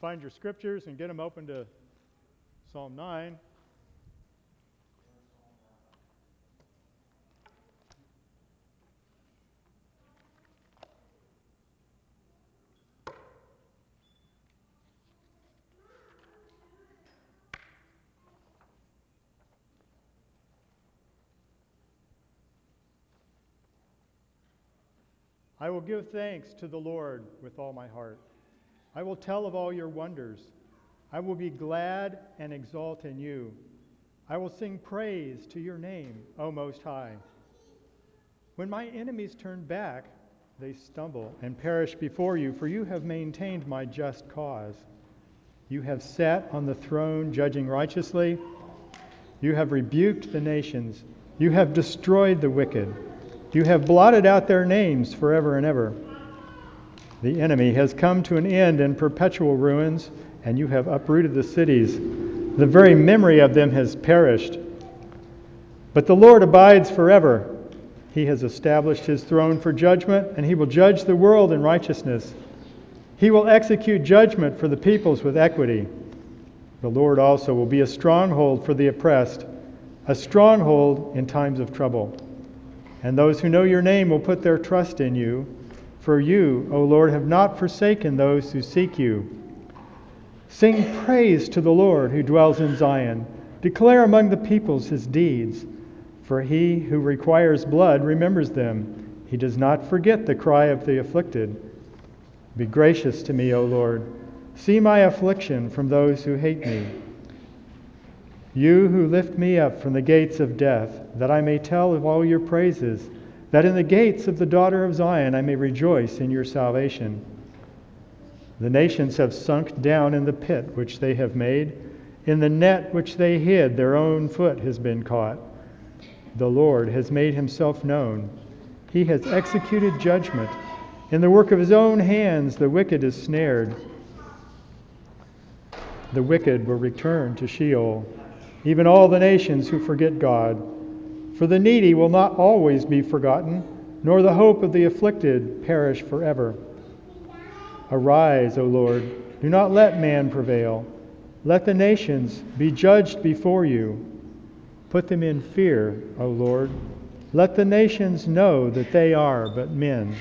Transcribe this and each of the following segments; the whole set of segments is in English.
Find your scriptures and get them open to Psalm 9. I will give thanks to the Lord with all my heart. I will tell of all your wonders. I will be glad and exult in you. I will sing praise to your name, O Most High. When my enemies turn back, they stumble and perish before you, for you have maintained my just cause. You have sat on the throne judging righteously. You have rebuked the nations. You have destroyed the wicked. You have blotted out their names forever and ever. The enemy has come to an end in perpetual ruins, and you have uprooted the cities. The very memory of them has perished. But the Lord abides forever. He has established his throne for judgment, and he will judge the world in righteousness. He will execute judgment for the peoples with equity. The Lord also will be a stronghold for the oppressed, a stronghold in times of trouble. And those who know your name will put their trust in you. For you, O Lord, have not forsaken those who seek you. Sing praise to the Lord who dwells in Zion. Declare among the peoples his deeds. For he who requires blood remembers them. He does not forget the cry of the afflicted. Be gracious to me, O Lord. See my affliction from those who hate me. You who lift me up from the gates of death, that I may tell of all your praises, that in the gates of the daughter of Zion I may rejoice in your salvation. The nations have sunk down in the pit which they have made. In the net which they hid, their own foot has been caught. The Lord has made himself known. He has executed judgment. In the work of his own hands the wicked is snared. The wicked will return to Sheol, even all the nations who forget God. For the needy will not always be forgotten, nor the hope of the afflicted perish forever. Arise, O Lord, do not let man prevail. Let the nations be judged before you. Put them in fear, O Lord. Let the nations know that they are but men.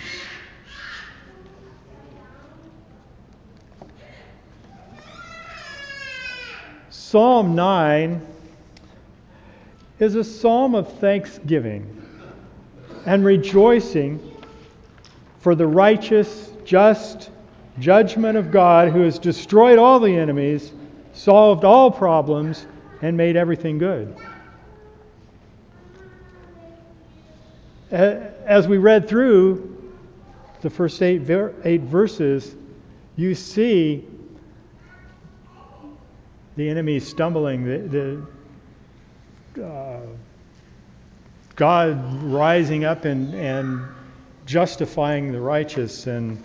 Psalm 9 is a psalm of thanksgiving and rejoicing for the righteous, just judgment of God who has destroyed all the enemies, solved all problems, and made everything good. As we read through the first eight verses, you see the enemy stumbling, God rising up and justifying the righteous, and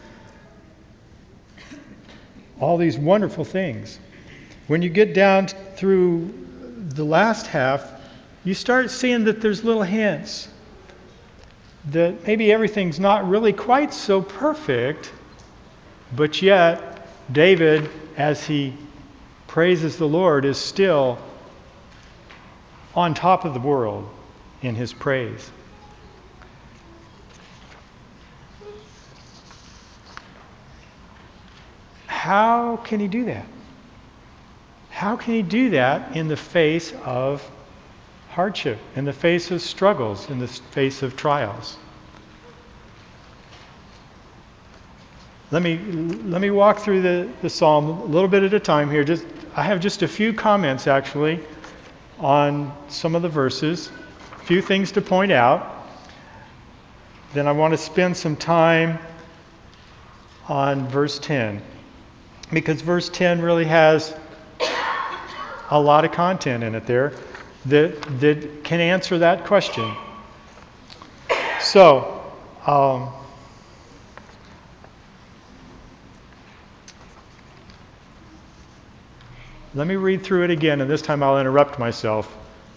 all these wonderful things. When you get down through the last half, you start seeing that there's little hints that maybe everything's not really quite so perfect, but yet David, as he praises the Lord, is still on top of the world in his praise. How can he do that? How can he do that in the face of hardship, in the face of struggles, in the face of trials? Let me walk through the psalm a little bit at a time here. I have just a few comments actually on some of the verses, a few things to point out. Then I want to spend some time on verse 10, because verse 10 really has a lot of content in it there that can answer that question. So, let me read through it again, and this time I'll interrupt myself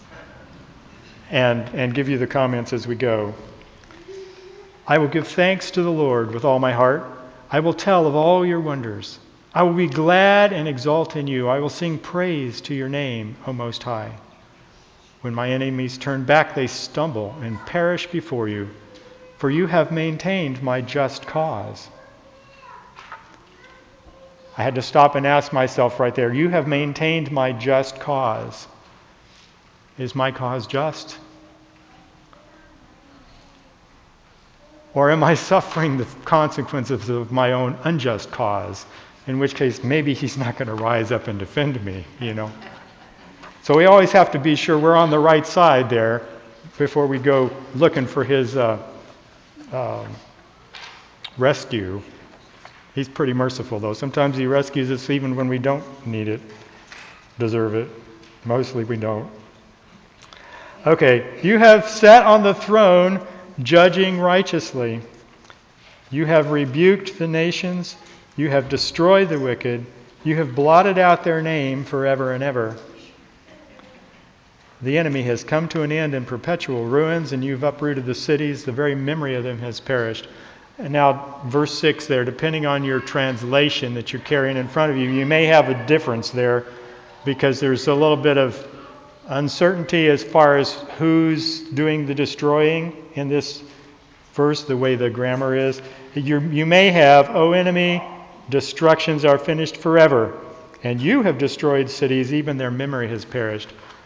and give you the comments as we go. I will give thanks to the Lord with all my heart. I will tell of all your wonders. I will be glad and exult in you. I will sing praise to your name, O Most High. When my enemies turn back, they stumble and perish before you, for you have maintained my just cause. I had to stop and ask myself right there, you have maintained my just cause. Is my cause just? Or am I suffering the consequences of my own unjust cause? In which case, maybe he's not going to rise up and defend me, So we always have to be sure we're on the right side there before we go looking for his rescue. He's pretty merciful, though. Sometimes he rescues us even when we don't need it, deserve it. Mostly we don't. Okay, you have sat on the throne judging righteously. You have rebuked the nations. You have destroyed the wicked. You have blotted out their name forever and ever. The enemy has come to an end in perpetual ruins, and you've uprooted the cities. The very memory of them has perished. And now, verse 6 there, depending on your translation that you're carrying in front of you, you may have a difference there because there's a little bit of uncertainty as far as who's doing the destroying in this verse, the way the grammar is. You may have, O enemy, destructions are finished forever, and you have destroyed cities, even their memory has perished.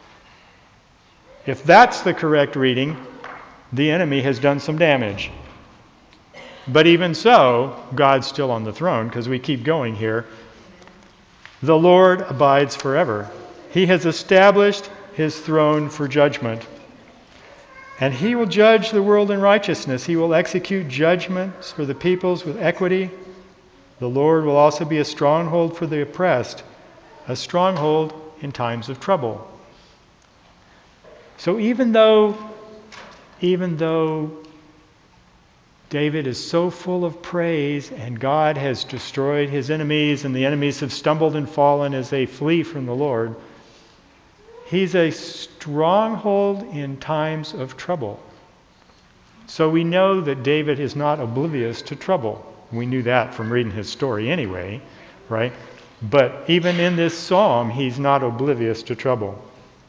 If that's the correct reading, the enemy has done some damage. But even so, God's still on the throne, because we keep going here. The Lord abides forever. He has established his throne for judgment. And he will judge the world in righteousness. He will execute judgments for the peoples with equity. The Lord will also be a stronghold for the oppressed, a stronghold in times of trouble. So even though David is so full of praise and God has destroyed his enemies and the enemies have stumbled and fallen as they flee from the Lord, he's a stronghold in times of trouble. So we know that David is not oblivious to trouble. We knew that from reading his story anyway, right? But even in this psalm, he's not oblivious to trouble.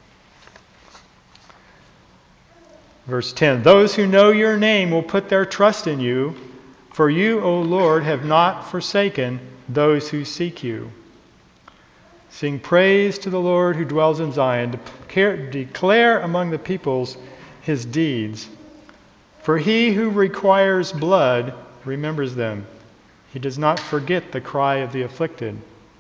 Verse 10, those who know your name will put their trust in you, for you, O Lord, have not forsaken those who seek you. Sing praise to the Lord who dwells in Zion. Declare among the peoples his deeds. For he who requires blood remembers them. He does not forget the cry of the afflicted.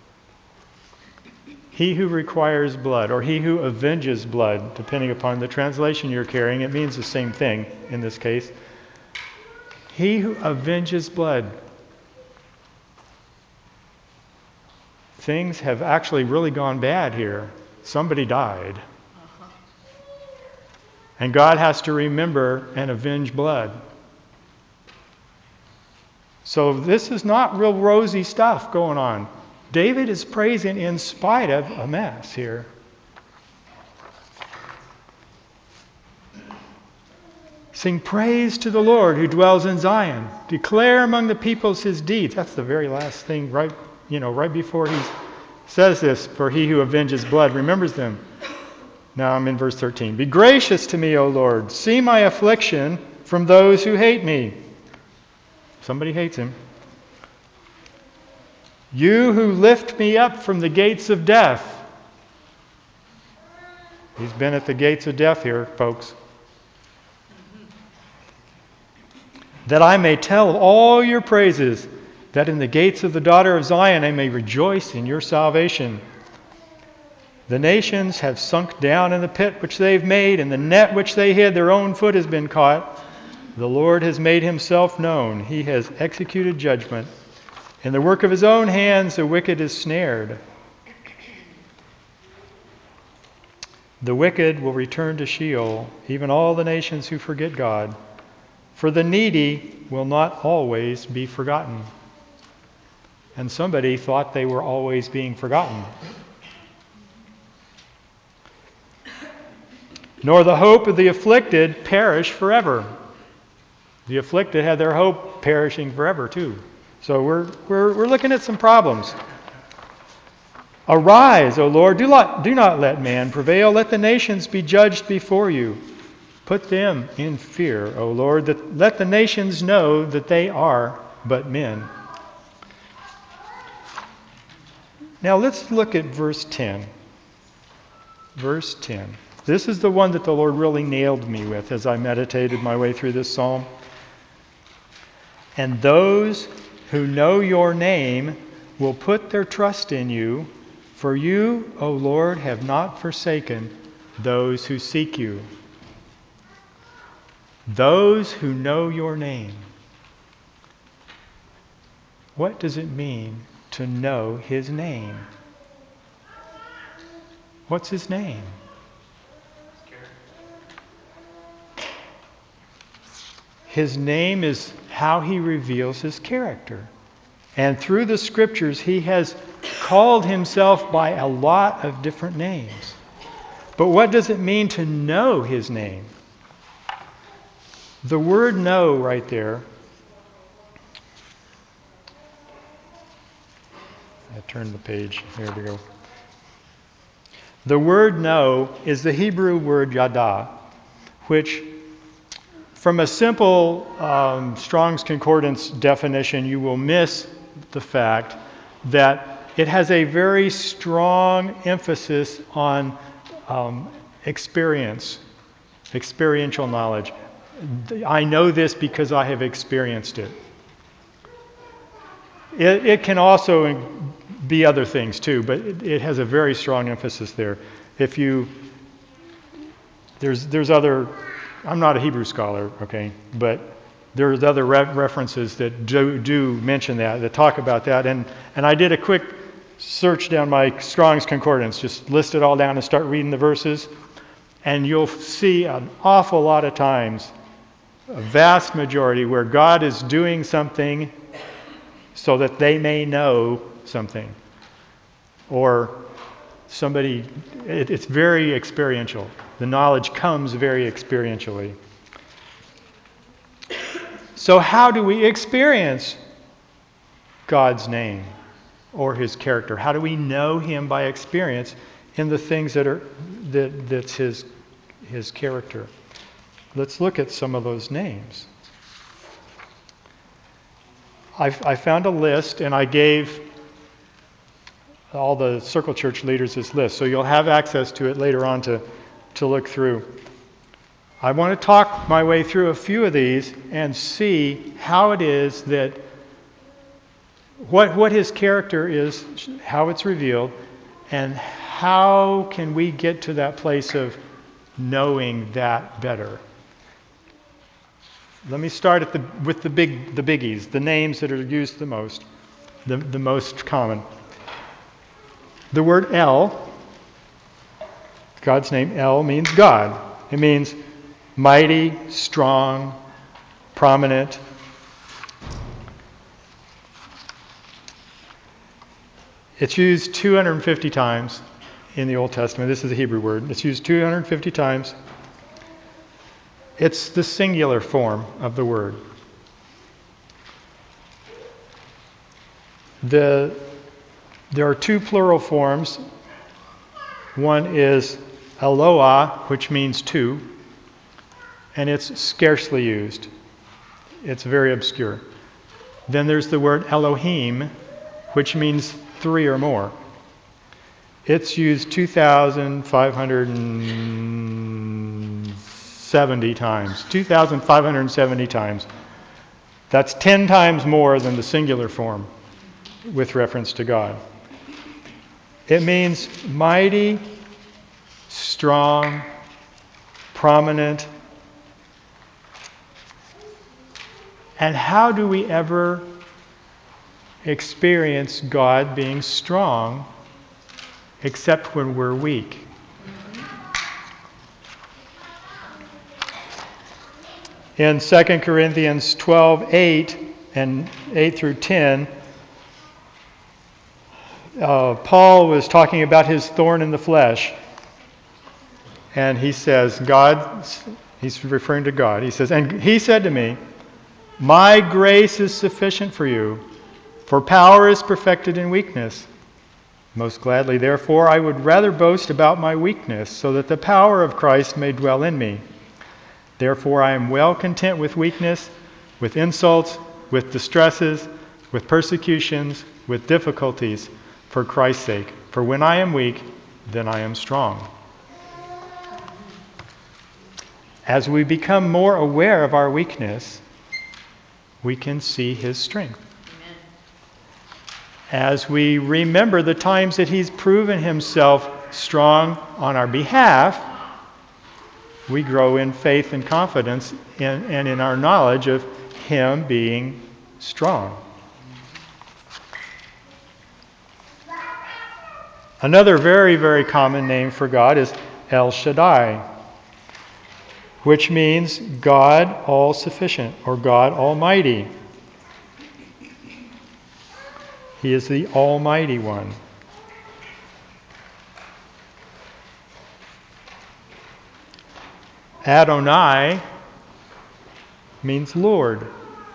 He who requires blood, or he who avenges blood, depending upon the translation you're carrying, it means the same thing in this case. He who avenges blood. Things have actually really gone bad here. Somebody died. And God has to remember and avenge blood. So this is not real rosy stuff going on. David is praising in spite of a mess here. Sing praise to the Lord who dwells in Zion. Declare among the peoples his deeds. That's the very last thing right before he says this. For he who avenges blood remembers them. Now I'm in verse 13. Be gracious to me, O Lord. See my affliction from those who hate me. Somebody hates him. You who lift me up from the gates of death. He's been at the gates of death here, folks. That I may tell all your praises, that in the gates of the daughter of Zion I may rejoice in your salvation. The nations have sunk down in the pit which they've made, and the net which they hid, their own foot has been caught. The Lord has made himself known. He has executed judgment. In the work of his own hands, the wicked is snared. The wicked will return to Sheol, even all the nations who forget God. For the needy will not always be forgotten. And somebody thought they were always being forgotten. Nor the hope of the afflicted perish forever. The afflicted had their hope perishing forever too. So we're looking at some problems. Arise, O Lord, do not let man prevail. Let the nations be judged before you. Put them in fear, O Lord. Let the nations know that they are but men. Now let's look at verse 10. Verse 10. This is the one that the Lord really nailed me with as I meditated my way through this psalm. And those who know your name will put their trust in you, for you, O Lord, have not forsaken those who seek you. Those who know your name. What does it mean to know his name? What's his name? His name is how he reveals his character. And through the scriptures, he has called himself by a lot of different names. But what does it mean to know his name? The word know right there, I turned the page, there we go. The word know is the Hebrew word yada, which from a simple Strong's Concordance definition, you will miss the fact that it has a very strong emphasis on experiential knowledge. I know this because I have experienced it. It can also be other things too, but it has a very strong emphasis there. There's other, I'm not a Hebrew scholar, okay, but there's other references that do mention that talk about that, and I did a quick search down my Strong's Concordance, just list it all down and start reading the verses, and you'll see an awful lot of times, a vast majority, where God is doing something so that they may know something. Or somebody, it's very experiential. The knowledge comes very experientially. So how do we experience God's name or his character? How do we know him by experience in the things that's his character? Let's look at some of those names. I found a list, and I gave all the Circle Church leaders this list, so you'll have access to it later on to look through. I want to talk my way through a few of these and see how it is that what his character is, how it's revealed, and how can we get to that place of knowing that better. Let me start with the biggies, the names that are used the most, the most common. The word El, God's name El, means God. It means mighty, strong, prominent. It's used 250 times in the Old Testament. This is a Hebrew word. It's used 250 times. It's the singular form of the word. There are two plural forms. One is Eloah, which means two, and it's scarcely used. It's very obscure. Then there's the word Elohim, which means three or more. It's used 2,570 times. 2,570 times. That's 10 times more than the singular form with reference to God. It means mighty, strong, prominent. And how do we ever experience God being strong except when we're weak? In 2 Corinthians 12:8 and 8 through 10, Paul was talking about his thorn in the flesh. And he says, he's referring to God. He says, and he said to me, my grace is sufficient for you, for power is perfected in weakness. Most gladly, therefore, I would rather boast about my weakness, so that the power of Christ may dwell in me. Therefore, I am well content with weakness, with insults, with distresses, with persecutions, with difficulties, for Christ's sake. For when I am weak, then I am strong. As we become more aware of our weakness, we can see His strength. Amen. As we remember the times that He's proven Himself strong on our behalf, we grow in faith and confidence and in our knowledge of Him being strong. Another very, very common name for God is El Shaddai, which means God all-sufficient or God Almighty. He is the Almighty One. Adonai means Lord.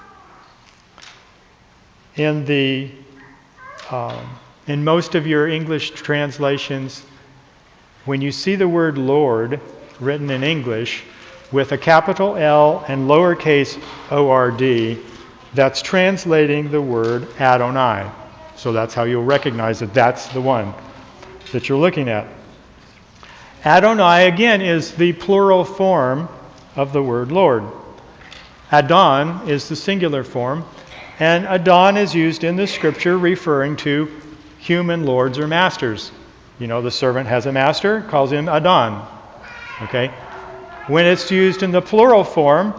In most of your English translations, when you see the word Lord written in English with a capital L and lowercase O-R-D, that's translating the word Adonai. So that's how you'll recognize that that's the one that you're looking at. Adonai, again, is the plural form of the word Lord. Adon is the singular form, and Adon is used in the scripture referring to human lords or masters. You know, the servant has a master, calls him Adon. Okay? When it's used in the plural form,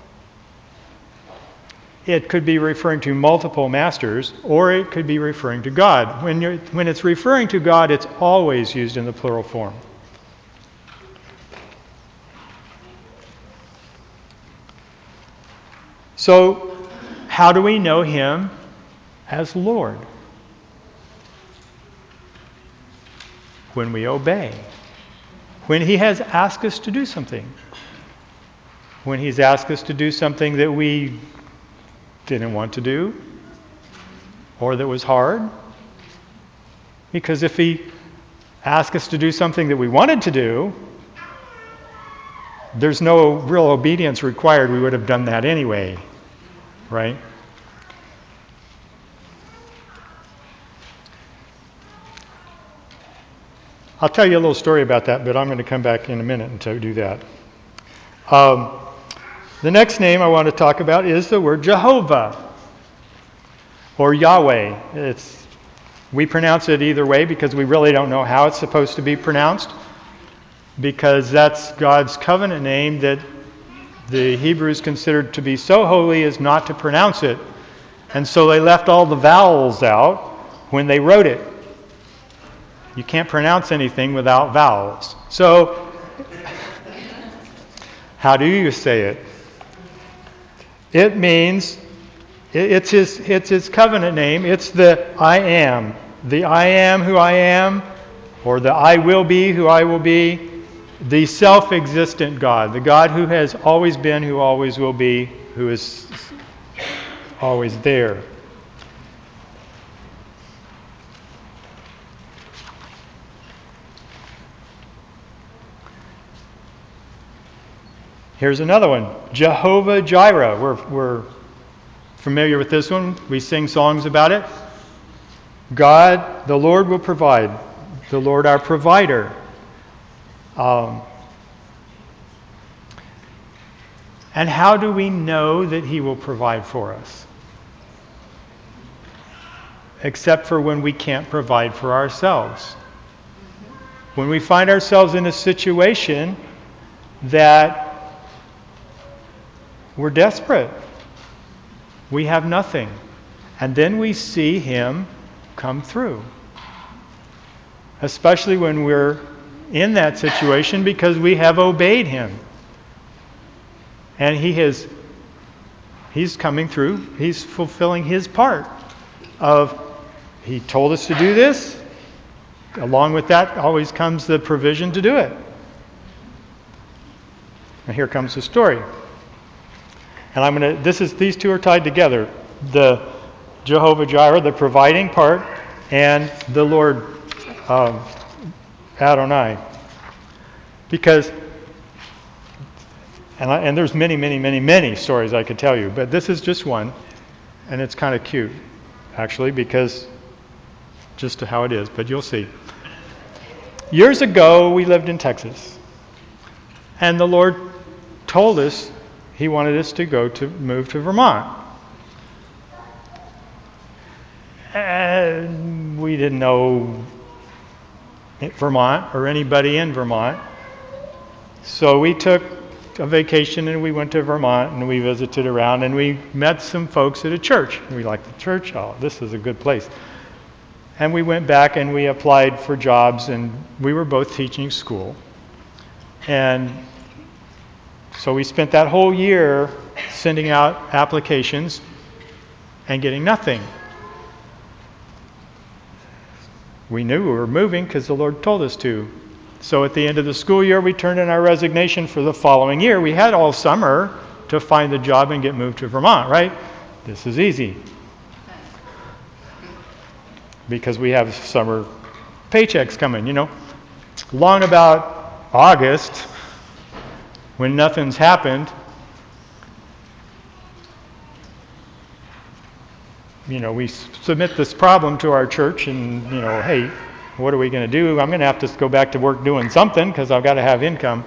it could be referring to multiple masters, or it could be referring to God. When it's referring to God, it's always used in the plural form. So, how do we know Him as Lord? When we obey. When He has asked us to do something. When He's asked us to do something that we didn't want to do, or that was hard. Because if He asked us to do something that we wanted to do, there's no real obedience required. We would have done that anyway, right? I'll tell you a little story about that, but I'm going to come back in a minute and do that. The next name I want to talk about is the word Jehovah, or Yahweh. We pronounce it either way because we really don't know how it's supposed to be pronounced, because that's God's covenant name that the Hebrews considered to be so holy as not to pronounce it. And so they left all the vowels out when they wrote it. You can't pronounce anything without vowels. So, how do you say it? It means, it's his covenant name. It's the I am. The I am who I am, or the I will be who I will be. The self-existent God. The God who has always been, who always will be, who is always there. Here's another one, Jehovah Jireh. We're familiar with this one. We sing songs about it. God, the Lord will provide. The Lord our provider. And how do we know that He will provide for us? Except for when we can't provide for ourselves. When we find ourselves in a situation that we're desperate. We have nothing. And then we see Him come through. Especially when we're in that situation because we have obeyed Him. And He's coming through. He's fulfilling His part of, He told us to do this. Along with that always comes the provision to do it. And here comes the story. And these two are tied together. The Jehovah Jireh, the providing part, and the Lord Adonai. Because, and there's many, many, many, many stories I could tell you, but this is just one, and it's kind of cute, actually, because just to how it is, but you'll see. Years ago, we lived in Texas, and the Lord told us He wanted us to move to Vermont. And we didn't know Vermont or anybody in Vermont. So we took a vacation and we went to Vermont and we visited around and we met some folks at a church. We liked the church. Oh, this is a good place. And we went back and we applied for jobs, and we were both teaching school. And so we spent that whole year sending out applications and getting nothing. We knew we were moving because the Lord told us to. So at the end of the school year, we turned in our resignation for the following year. We had all summer to find a job and get moved to Vermont, right? This is easy. Because we have summer paychecks coming, Long about August, when nothing's happened, we submit this problem to our church and, hey, what are we going to do? I'm going to have to go back to work doing something because I've got to have income.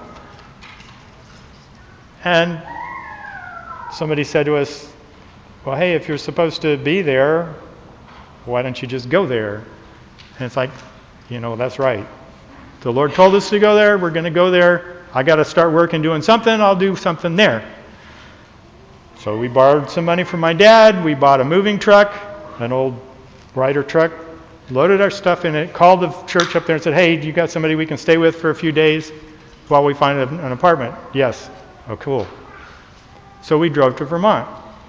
And somebody said to us, well, hey, if you're supposed to be there, why don't you just go there? And it's like, that's right. The Lord told us to go there. We're going to go there. I got to start working doing something. I'll do something there. So we borrowed some money from my dad. We bought a moving truck, an old Ryder truck, loaded our stuff in it, called the church up there and said, hey, do you got somebody we can stay with for a few days while we find an apartment? Yes. Oh, cool. So we drove to Vermont.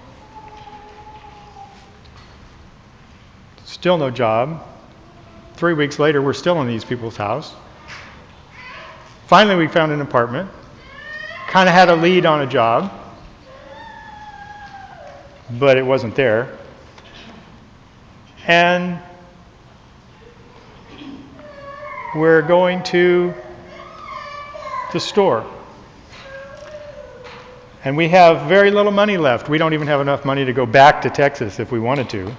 Still no job. 3 weeks later, we're still in these people's house. Finally, we found an apartment. Kind of had a lead on a job, but it wasn't there. And we're going to the store. And we have very little money left. We don't even have enough money to go back to Texas if we wanted to.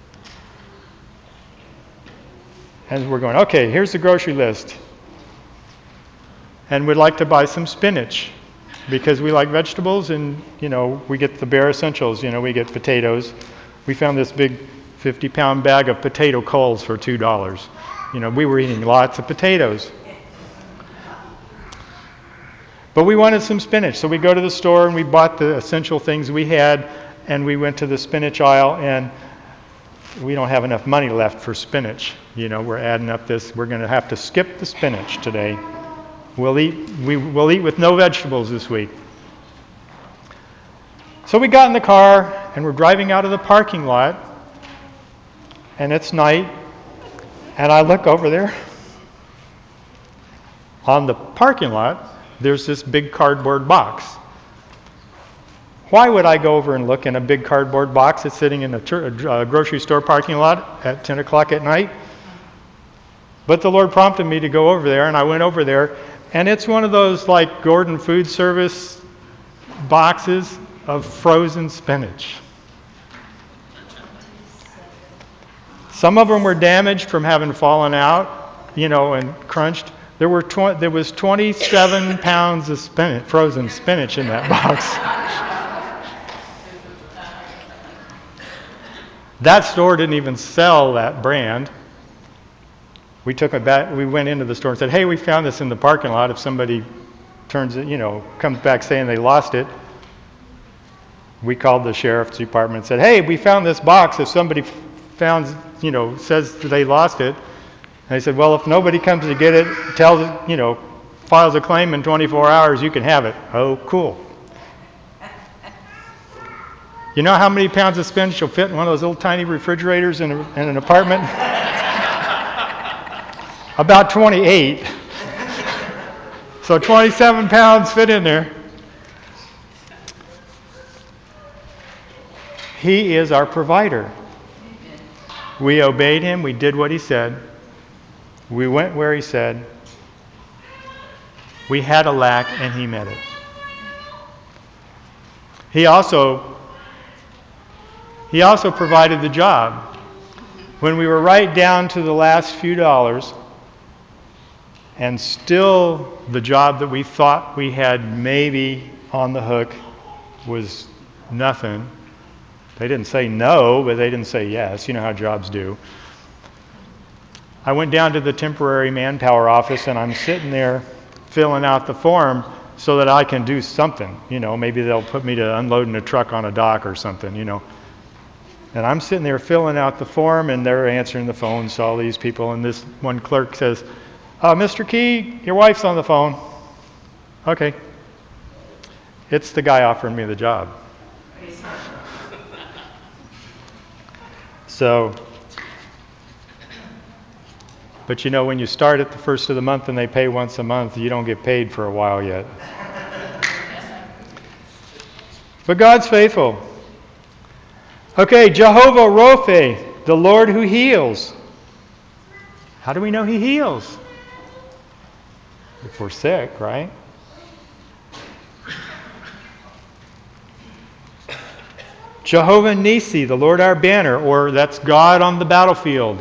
And we're going, okay, here's the grocery list. And we'd like to buy some spinach because we like vegetables, and, we get the bare essentials. We get potatoes. We found this big 50-pound bag of potato culls for $2. We were eating lots of potatoes. But we wanted some spinach, so we go to the store and we bought the essential things we had, and we went to the spinach aisle, and we don't have enough money left for spinach. We're adding up this. We're going to have to skip the spinach today. We'll eat with no vegetables this week. So we got in the car and we're driving out of the parking lot, and it's night, and I look over there. On the parking lot, there's this big cardboard box. Why would I go over and look in a big cardboard box that's sitting in a grocery store parking lot at 10 o'clock at night? But the Lord prompted me to go over there, and I went over there, and it's one of those like Gordon Food Service boxes of frozen spinach. Some of them were damaged from having fallen out, and crunched. There was 27 pounds of frozen spinach in that box. That store didn't even sell that brand. We took it back. We went into the store and said, hey, we found this in the parking lot. If somebody comes back saying they lost it, we called the sheriff's department and said, hey, we found this box. If somebody says they lost it. And they said, well, if nobody comes to get it, files a claim in 24 hours, you can have it. Oh, cool. You know how many pounds of spinach will fit in one of those little tiny refrigerators in an apartment? About 28. So 27 pounds fit in there. He is our provider. We obeyed him. We did what he said. We went where he said. We had a lack, and he met it. He also provided the job. When we were right down to the last few dollars, and still the job that we thought we had maybe on the hook was nothing. They didn't say no, but they didn't say yes. You know how jobs do. I went down to the temporary manpower office, and I'm sitting there filling out the form so that I can do something. Maybe they'll put me to unloading a truck on a dock or something, And I'm sitting there filling out the form, and they're answering the phone to all these people, and this one clerk says, Mr. Key, your wife's on the phone. Okay. It's the guy offering me the job. But when you start at the first of the month and they pay once a month, you don't get paid for a while yet. But God's faithful. Okay, Jehovah Rophe, the Lord who heals. How do we know he heals? If we're sick, right? Jehovah Nisi, the Lord our banner, or that's God on the battlefield.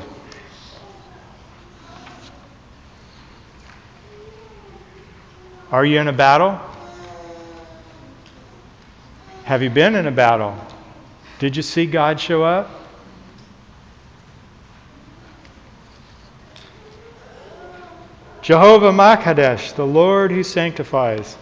Are you in a battle? Have you been in a battle? Did you see God show up? Jehovah Makadesh, the Lord who sanctifies.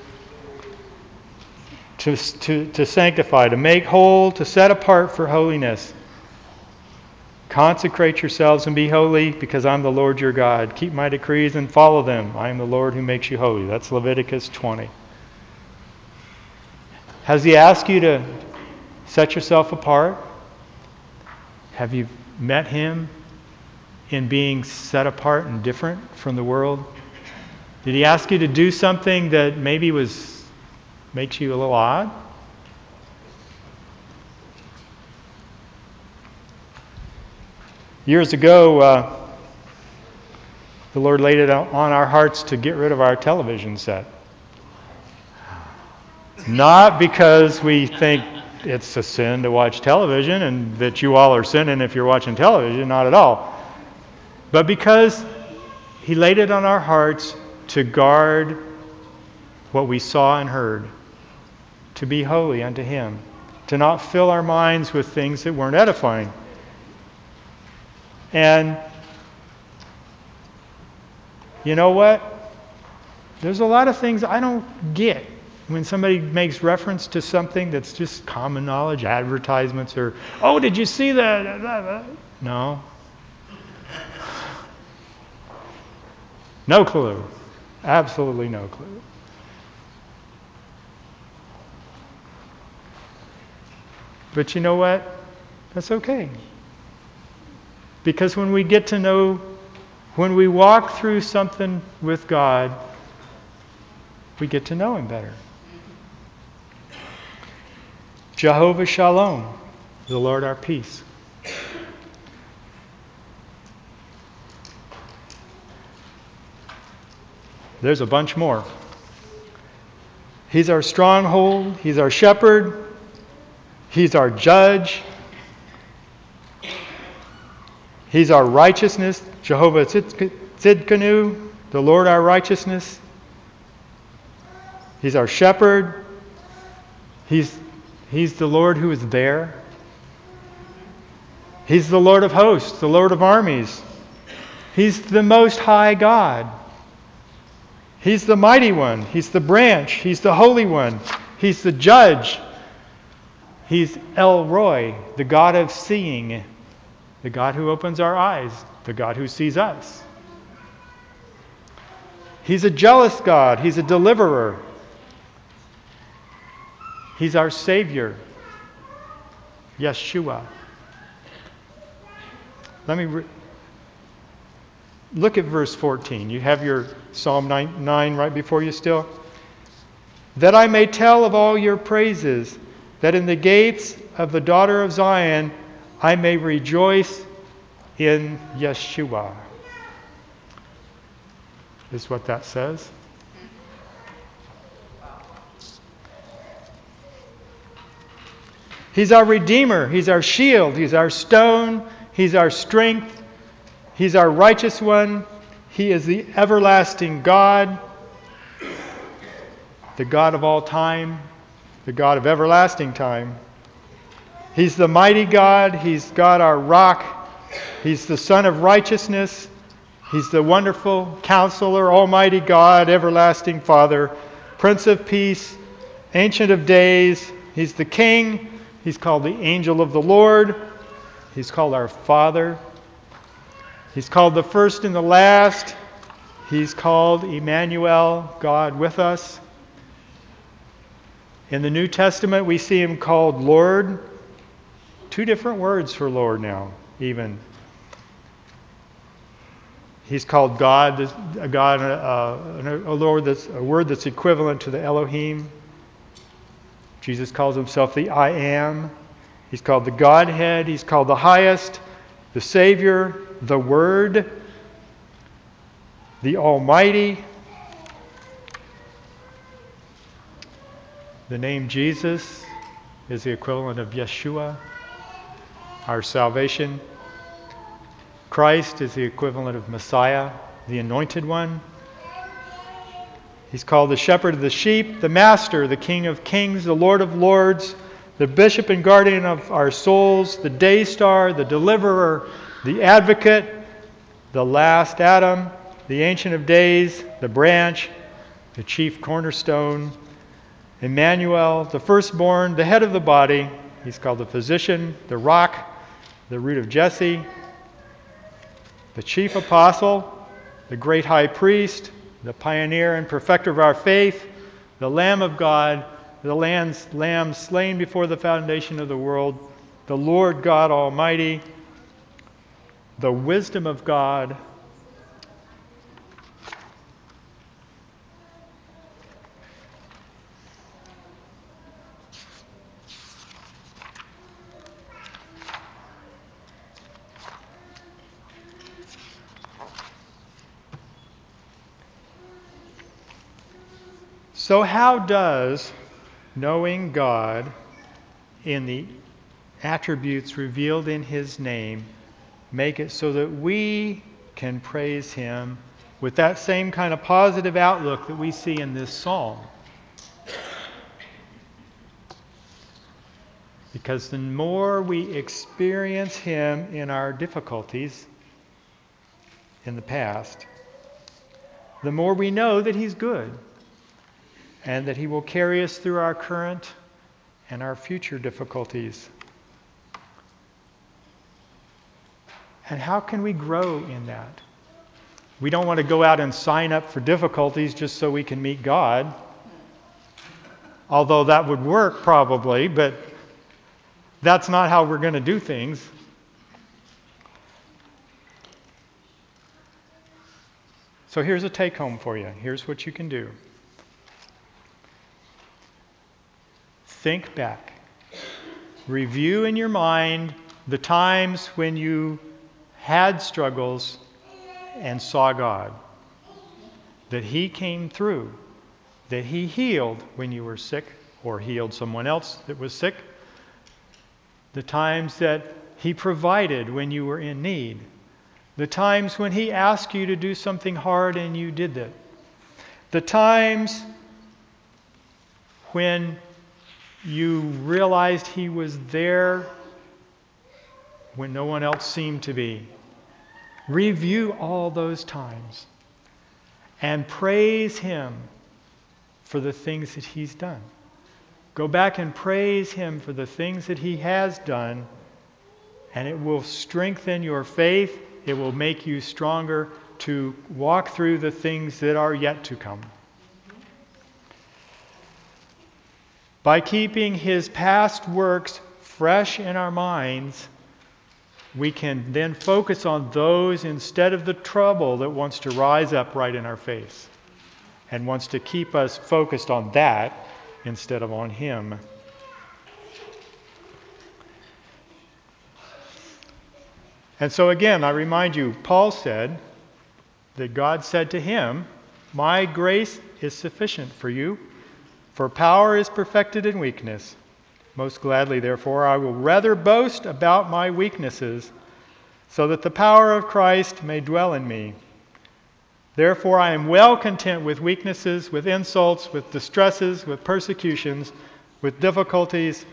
To sanctify, to make whole, to set apart for holiness. Consecrate yourselves and be holy, because I'm the Lord your God. Keep my decrees and follow them. I am the Lord who makes you holy. That's Leviticus 20. Has he asked you to set yourself apart? Have you met him in being set apart and different from the world? Did he ask you to do something that maybe makes you a little odd? Years ago, the Lord laid it on our hearts to get rid of our television set. Not because we think it's a sin to watch television and that you all are sinning if you're watching television, not at all. But because he laid it on our hearts to guard what we saw and heard, to be holy unto him, to not fill our minds with things that weren't edifying. And you know what? There's a lot of things I don't get when somebody makes reference to something that's just common knowledge, advertisements, or, oh, did you see that? No. No clue. Absolutely no clue. But you know what? That's okay. Because when we walk through something with God, we get to know him better. Jehovah Shalom, the Lord our peace. There's a bunch more. He's our stronghold. He's our shepherd. He's our judge. He's our righteousness. Jehovah Tzidkenu, the Lord our righteousness. He's our shepherd. He's the Lord who is there. He's the Lord of hosts, the Lord of armies. He's the Most High God. He's the Mighty One. He's the branch. He's the Holy One. He's the Judge. He's El Roi, the God of seeing, the God who opens our eyes, the God who sees us. He's a jealous God. He's a deliverer. He's our Savior, Yeshua. Let me look at verse 14. You have your Psalm 9 right before you still. That I may tell of all your praises, that in the gates of the daughter of Zion I may rejoice in Yeshua. is what that says. He's our Redeemer. He's our shield. He's our stone. He's our strength. He's our righteous one. He is the everlasting God, the God of all time, the God of everlasting time. He's the mighty God. He's God, our rock. He's the Son of righteousness. He's the wonderful Counselor, Almighty God, everlasting Father, Prince of Peace, Ancient of Days. He's the King. He's called the Angel of the Lord. He's called our Father. He's called the first and the last. He's called Emmanuel, God with us. In the New Testament, we see him called Lord. 2 different words for Lord now, even. He's called God, a Lord, that's a word that's equivalent to the Elohim. Jesus calls himself the I Am. He's called the Godhead. He's called the Highest, the Savior, the Word, the Almighty. The name Jesus is the equivalent of Yeshua, our salvation. Christ is the equivalent of Messiah, the Anointed One. He's called the Shepherd of the sheep, the Master, the King of kings, the Lord of lords, the Bishop and Guardian of our souls, the Day Star, the Deliverer, the Advocate, the last Adam, the Ancient of Days, the Branch, the Chief Cornerstone, Emmanuel, the Firstborn, the Head of the body. He's called the Physician, the Rock, the Root of Jesse, the Chief Apostle, the Great High Priest, the Pioneer and Perfecter of our faith, the Lamb of God, the Lamb slain before the foundation of the world, the Lord God Almighty, the wisdom of God, So how does knowing God in the attributes revealed in his name make it so that we can praise him with that same kind of positive outlook that we see in this psalm? Because the more we experience him in our difficulties in the past, the more we know that he's good and that he will carry us through our current and our future difficulties. And how can we grow in that? We don't want to go out and sign up for difficulties just so we can meet God. Although that would work probably, but that's not how we're going to do things. So here's a take home for you. Here's what you can do. Think back. Review in your mind the times when you had struggles and saw God. That he came through. That he healed when you were sick or healed someone else that was sick. The times that he provided when you were in need. The times when he asked you to do something hard and you did that. The times when you realized he was there when no one else seemed to be. Review all those times and praise him for the things that he's done. Go back and praise him for the things that he has done, and it will strengthen your faith. It will make you stronger to walk through the things that are yet to come. By keeping his past works fresh in our minds, we can then focus on those instead of the trouble that wants to rise up right in our face and wants to keep us focused on that instead of on him. And so again, I remind you, Paul said that God said to him, My grace is sufficient for you, for power is perfected in weakness. Most gladly, therefore, I will rather boast about my weaknesses, so that the power of Christ may dwell in me. Therefore, I am well content with weaknesses, with insults, with distresses, with persecutions, with difficulties,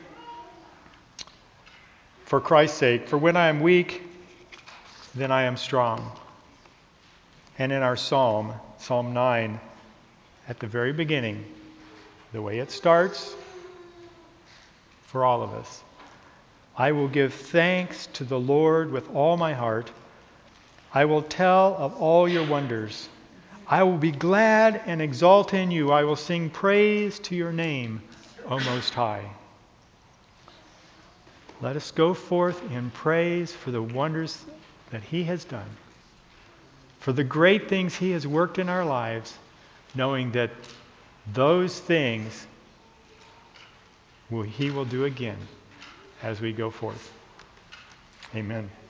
for Christ's sake. For when I am weak, then I am strong. And in our psalm, Psalm 9, at the very beginning, the way it starts for all of us, I will give thanks to the Lord with all my heart. I will tell of all your wonders. I will be glad and exult in you. I will sing praise to your name, O Most High. Let us go forth in praise for the wonders that He has done, for the great things He has worked in our lives, knowing that those things He will do again as we go forth. Amen.